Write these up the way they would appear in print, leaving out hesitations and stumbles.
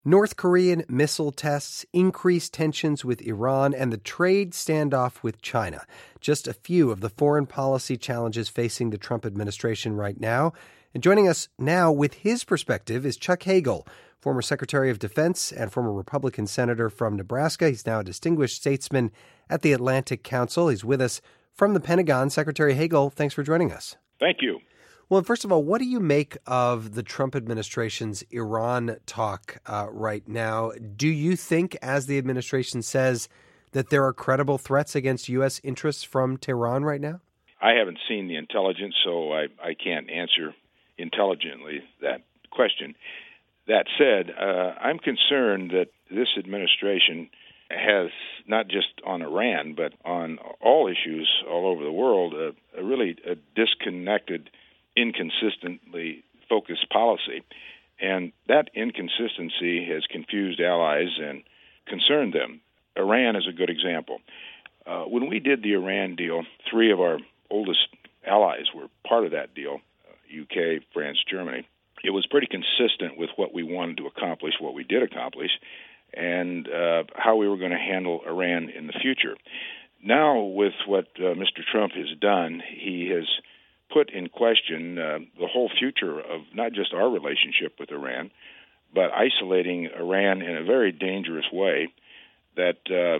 North Korean missile tests, increased tensions with Iran, and the trade standoff with China. Just a few of the foreign policy challenges facing the Trump administration right now. And joining us now with his perspective is Chuck Hagel, former Secretary of Defense and former Republican senator from Nebraska. He's now a distinguished statesman at the Atlantic Council. He's with us from the Pentagon. Secretary Hagel, thanks for joining us. Thank you. Well, first of all, what do you make of the Trump administration's Iran talk right now? Do you think, as the administration says, that there are credible threats against U.S. interests from Tehran right now? I haven't seen the intelligence, so I can't answer intelligently that question. That said, I'm concerned that this administration has, not just on Iran, but on all issues all over the world, a really disconnected, inconsistently focused policy. And that inconsistency has confused allies and concerned them. Iran is a good example. When we did the Iran deal, three of our oldest allies were part of that deal, UK, France, Germany. It was pretty consistent with what we wanted to accomplish, what we did accomplish, and how we were going to handle Iran in the future. Now, with what Mr. Trump has done, he has put in question the whole future of not just our relationship with Iran, but isolating Iran in a very dangerous way that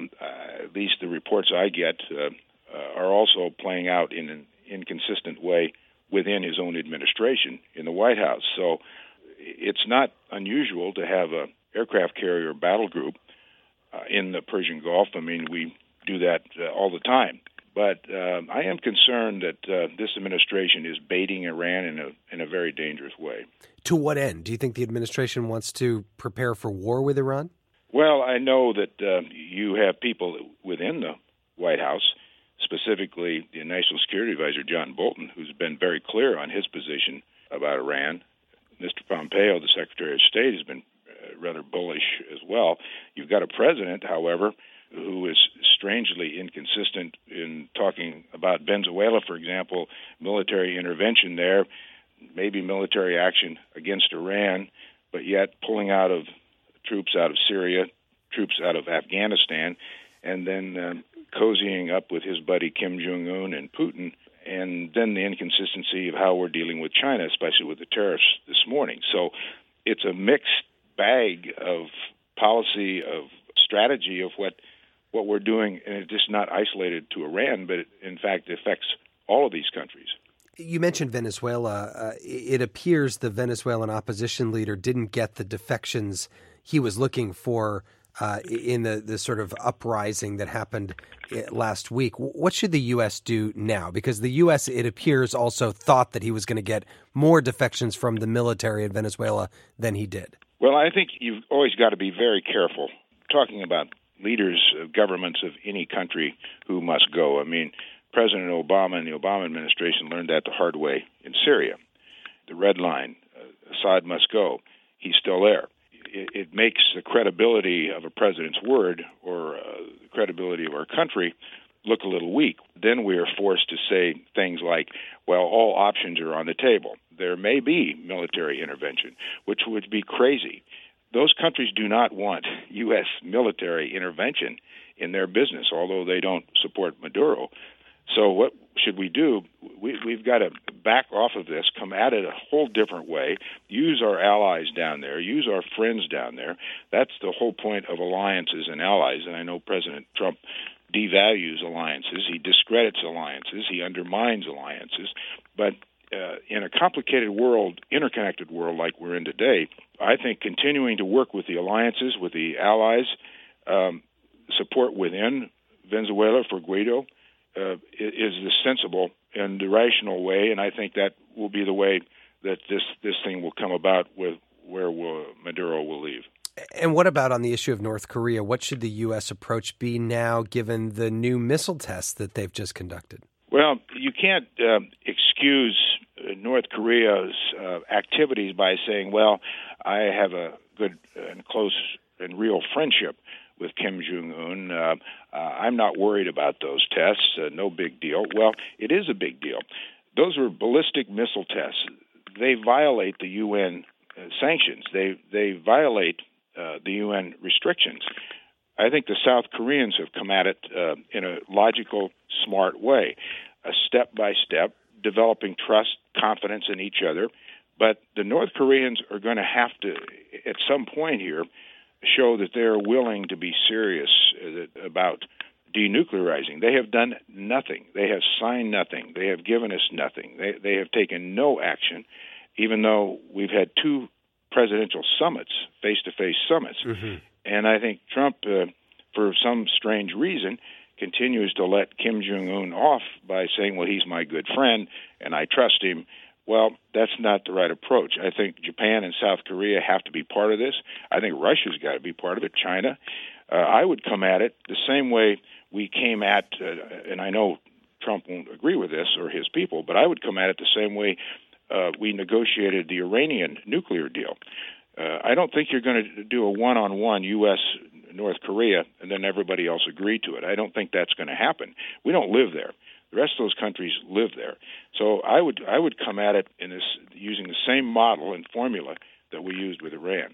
at least the reports I get are also playing out in an inconsistent way within his own administration in the White House. So it's not unusual to have an aircraft carrier battle group in the Persian Gulf. I mean, we do that all the time. But I am concerned that this administration is baiting Iran in a very dangerous way. To what end? Do you think the administration wants to prepare for war with Iran? Well, I know that you have people within the White House, specifically the National Security Advisor, John Bolton, who's been very clear on his position about Iran. Mr. Pompeo, the Secretary of State, has been rather bullish as well. You've got a president, however, who is strangely inconsistent in talking about Venezuela, for example, military intervention there, maybe military action against Iran, but yet pulling out of troops out of Syria, troops out of Afghanistan, and then cozying up with his buddy Kim Jong-un and Putin, and then the inconsistency of how we're dealing with China, especially with the tariffs this morning. So it's a mixed bag of policy, of strategy, of what we're doing, and it's just not isolated to Iran, but it, in fact, affects all of these countries. You mentioned Venezuela. It appears the Venezuelan opposition leader didn't get the defections he was looking for in the sort of uprising that happened last week. What should the U.S. do now? Because the U.S., it appears, also thought that he was going to get more defections from the military in Venezuela than he did. Well, I think you've always got to be very careful talking about leaders of governments of any country who must go. I mean, President Obama and the Obama administration learned that the hard way in Syria. The red line, Assad must go. He's still there. It makes the credibility of a president's word or the credibility of our country look a little weak. Then we are forced to say things like, well, all options are on the table. There may be military intervention, which would be crazy. Those countries do not want U.S. military intervention in their business, although they don't support Maduro. So what should we do? We've got to back off of this, come at it a whole different way, use our allies down there, use our friends down there. That's the whole point of alliances and allies. And I know President Trump devalues alliances. He discredits alliances. He undermines alliances. But in a complicated world, interconnected world like we're in today, I think continuing to work with the alliances, with the allies, support within Venezuela for Guaido is the sensible and the rational way, and I think that will be the way that this thing will come about with where Maduro will leave. And what about on the issue of North Korea? What should the U.S. approach be now, given the new missile tests that they've just conducted? Well, you can't excuse North Korea's activities by saying, well, I have a good and close and real friendship with Kim Jong-un. I'm not worried about those tests. No big deal. Well, it is a big deal. Those were ballistic missile tests. They violate the UN sanctions. They violate the UN restrictions. I think the South Koreans have come at it in a logical, smart way, step by step, developing trust, confidence in each other. But the North Koreans are going to have to, at some point here, show that they're willing to be serious about denuclearizing. They have done nothing. They have signed nothing. They have given us nothing. They have taken no action, even though we've had 2 presidential summits, face-to-face summits. Mm-hmm. And I think Trump, for some strange reason, continues to let Kim Jong-un off by saying, well, he's my good friend and I trust him. Well, that's not the right approach. I think Japan and South Korea have to be part of this. I think Russia's got to be part of it, China. I would come at it the same way we came at, and I know Trump won't agree with this or his people, but I would come at it the same way we negotiated the Iranian nuclear deal. I don't think you're going to do a one-on-one U.S.-North Korea and then everybody else agree to it. I don't think that's going to happen. We don't live there. The rest of those countries live there. So I would come at it using the same model and formula that we used with Iran.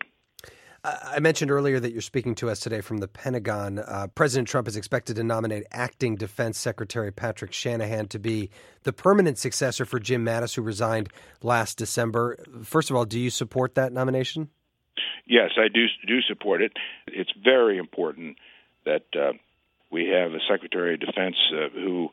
I mentioned earlier that you're speaking to us today from the Pentagon. President Trump is expected to nominate Acting Defense Secretary Patrick Shanahan to be the permanent successor for Jim Mattis, who resigned last December. First of all, do you support that nomination? Yes, I do support it. It's very important that we have a Secretary of Defense who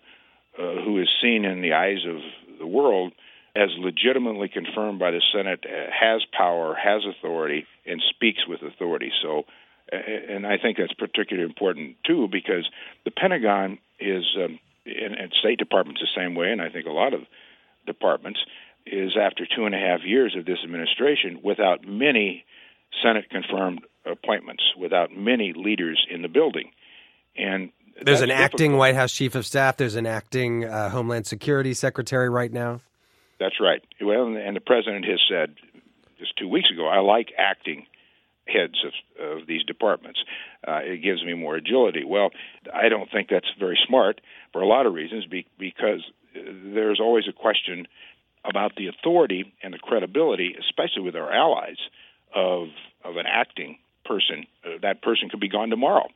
is seen in the eyes of the world as legitimately confirmed by the Senate, has power, has authority, and speaks with authority. So, and I think that's particularly important, too, because the Pentagon is, and State Department's the same way, and I think a lot of departments, is after 2.5 years of this administration without many Senate-confirmed appointments, without many leaders in the building. And there's an acting White House Chief of Staff. There's an acting Homeland Security Secretary right now. That's right. Well, and the president has said just 2 weeks ago, I like acting heads of these departments. It gives me more agility. Well, I don't think that's very smart for a lot of reasons, because there's always a question about the authority and the credibility, especially with our allies, of an acting person. That person could be gone tomorrow.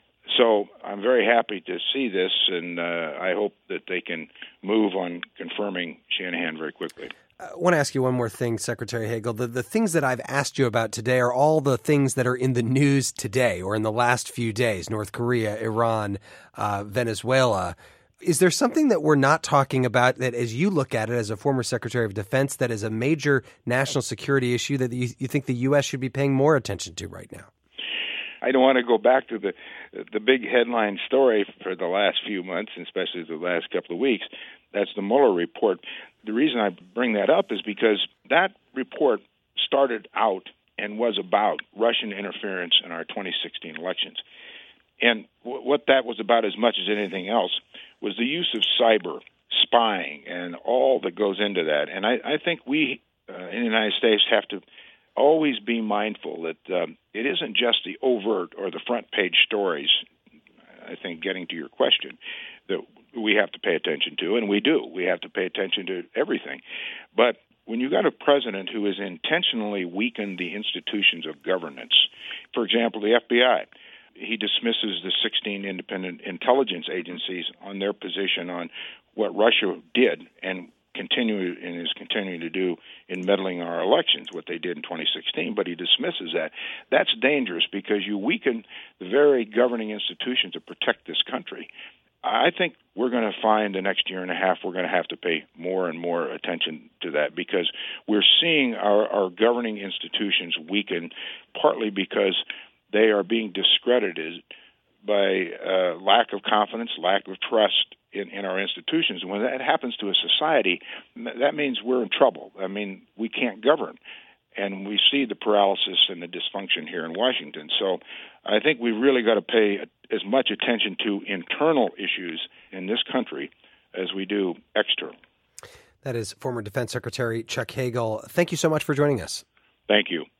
So I'm very happy to see this, and I hope that they can move on confirming Shanahan very quickly. I want to ask you one more thing, Secretary Hagel. The things that I've asked you about today are all the things that are in the news today or in the last few days: North Korea, Iran, Venezuela. Is there something that we're not talking about that, as you look at it as a former Secretary of Defense, that is a major national security issue that you think the U.S. should be paying more attention to right now? I don't want to go back to the big headline story for the last few months, and especially the last couple of weeks. That's the Mueller report. The reason I bring that up is because that report started out and was about Russian interference in our 2016 elections. And what that was about as much as anything else was the use of cyber, spying, and all that goes into that. And I think we in the United States have to always be mindful that it isn't just the overt or the front page stories, I think, getting to your question, that we have to pay attention to, and we do. We have to pay attention to everything. But when you got a president who has intentionally weakened the institutions of governance, for example, the FBI, he dismisses the 16 independent intelligence agencies on their position on what Russia did and is continuing to do in meddling in our elections, what they did in 2016, but he dismisses that. That's dangerous because you weaken the very governing institutions that protect this country. I think we're going to find the next year and a half we're going to have to pay more and more attention to that, because we're seeing our governing institutions weaken, partly because they are being discredited by lack of confidence, lack of trust in our institutions. And when that happens to a society, that means we're in trouble. I mean, we can't govern. And we see the paralysis and the dysfunction here in Washington. So I think we've really got to pay as much attention to internal issues in this country as we do external. That is former Defense Secretary Chuck Hagel. Thank you so much for joining us. Thank you.